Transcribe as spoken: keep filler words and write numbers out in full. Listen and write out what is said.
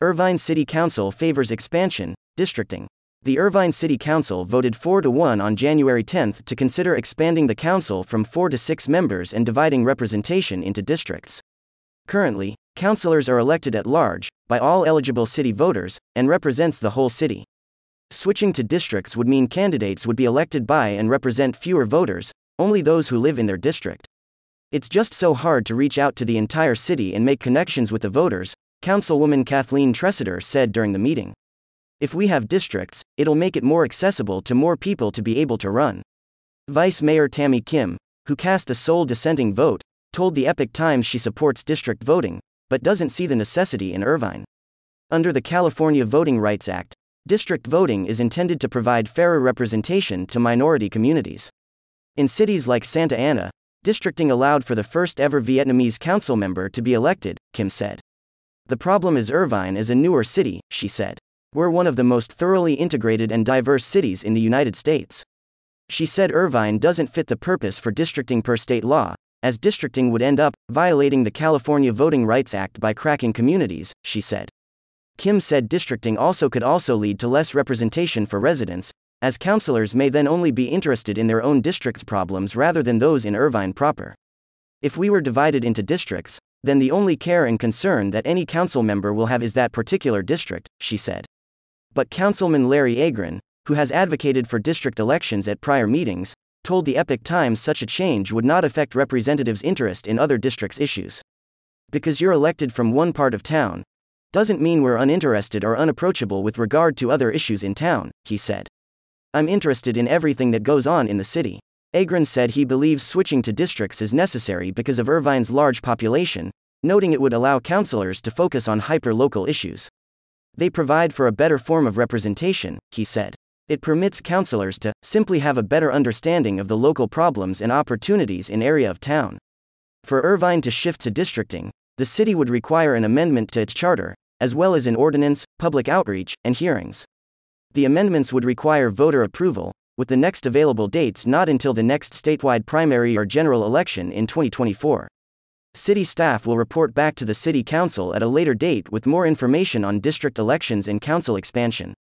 Irvine City Council favors expansion, districting. The Irvine City Council voted four to one on January tenth to consider expanding the council from four to six members and dividing representation into districts. Currently, councilors are elected at large, by all eligible city voters, and represents the whole city. Switching to districts would mean candidates would be elected by and represent fewer voters, only those who live in their district. It's just so hard to reach out to the entire city and make connections with the voters, Councilwoman Kathleen Tressiter said during the meeting. If we have districts, it'll make it more accessible to more people to be able to run. Vice Mayor Tammy Kim, who cast the sole dissenting vote, told the Epoch Times she supports district voting, but doesn't see the necessity in Irvine. Under the California Voting Rights Act, district voting is intended to provide fairer representation to minority communities. In cities like Santa Ana, districting allowed for the first ever Vietnamese council member to be elected, Kim said. The problem is Irvine is a newer city, she said. We're one of the most thoroughly integrated and diverse cities in the United States. She said Irvine doesn't fit the purpose for districting per state law, as districting would end up violating the California Voting Rights Act by cracking communities, she said. Kim said districting also could also lead to less representation for residents, as councilors may then only be interested in their own district's problems rather than those in Irvine proper. If we were divided into districts, then the only care and concern that any council member will have is that particular district, she said. But Councilman Larry Agron, who has advocated for district elections at prior meetings, told the Epoch Times such a change would not affect representatives' interest in other districts' issues. Because you're elected from one part of town, doesn't mean we're uninterested or unapproachable with regard to other issues in town, he said. I'm interested in everything that goes on in the city. Agron said he believes switching to districts is necessary because of Irvine's large population, noting it would allow councilors to focus on hyper-local issues. They provide for a better form of representation, he said. It permits councilors to simply have a better understanding of the local problems and opportunities in area of town. For Irvine to shift to districting, the city would require an amendment to its charter, as well as an ordinance, public outreach, and hearings. The amendments would require voter approval, with the next available dates not until the next statewide primary or general election in twenty twenty-four. City staff will report back to the City Council at a later date with more information on district elections and council expansion.